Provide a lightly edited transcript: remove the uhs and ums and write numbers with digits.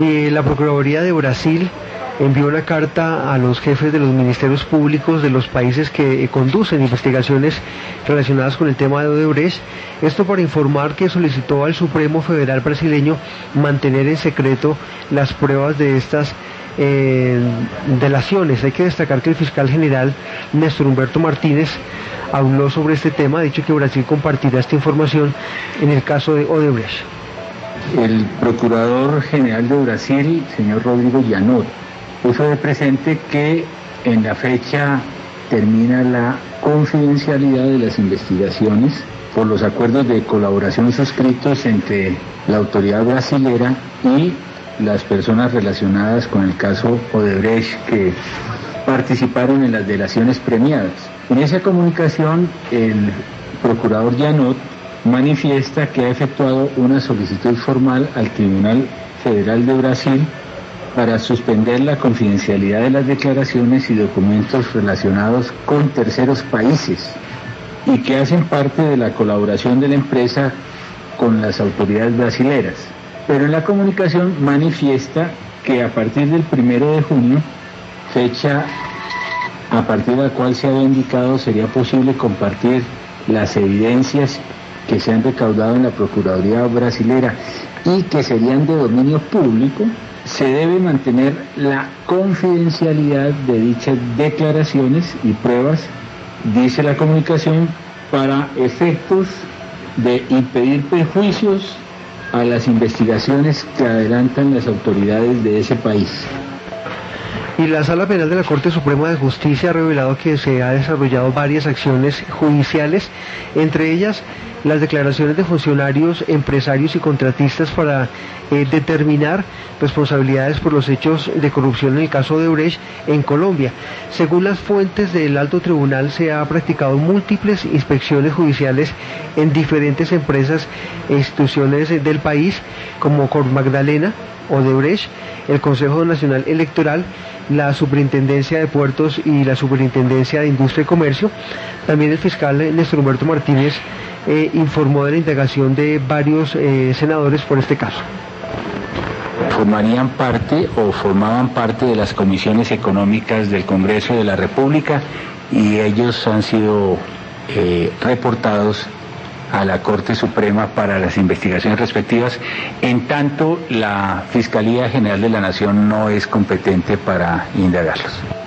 La Procuraduría de Brasil envió una carta a los jefes de los ministerios públicos de los países que conducen investigaciones relacionadas con el tema de Odebrecht, esto para informar que solicitó al Supremo Federal brasileño mantener en secreto las pruebas de estas delaciones. Hay que destacar que el fiscal general Néstor Humberto Martínez habló sobre este tema, ha dicho que Brasil compartirá esta información en el caso de Odebrecht. El Procurador General de Brasil, señor Rodrigo Janot, puso de presente que en la fecha termina la confidencialidad de las investigaciones por los acuerdos de colaboración suscritos entre la autoridad brasilera y las personas relacionadas con el caso Odebrecht que participaron en las delaciones premiadas. En esa comunicación, el Procurador Janot manifiesta que ha efectuado una solicitud formal al Tribunal Federal de Brasil para suspender la confidencialidad de las declaraciones y documentos relacionados con terceros países y que hacen parte de la colaboración de la empresa con las autoridades brasileras. Pero en la comunicación manifiesta que a partir del 1 de junio, fecha a partir de la cual se había indicado sería posible compartir las evidencias que se han recaudado en la Procuraduría brasilera y que serían de dominio público, se debe mantener la confidencialidad de dichas declaraciones y pruebas, dice la comunicación, para efectos de impedir perjuicios a las investigaciones que adelantan las autoridades de ese país. Y la Sala Penal de la Corte Suprema de Justicia ha revelado que se ha desarrollado varias acciones judiciales, entre ellas las declaraciones de funcionarios, empresarios y contratistas para determinar responsabilidades por los hechos de corrupción en el caso de Odebrecht en Colombia. Según las fuentes del Alto Tribunal, se ha practicado múltiples inspecciones judiciales en diferentes empresas e instituciones del país, como Cor Magdalena, Odebrecht, el Consejo Nacional Electoral, la Superintendencia de Puertos y la Superintendencia de Industria y Comercio. También el fiscal Néstor Humberto Martínez informó de la indagación de varios senadores por este caso. Formarían parte o formaban parte de las comisiones económicas del Congreso de la República y ellos han sido reportados a la Corte Suprema para las investigaciones respectivas, en tanto la Fiscalía General de la Nación no es competente para indagarlos.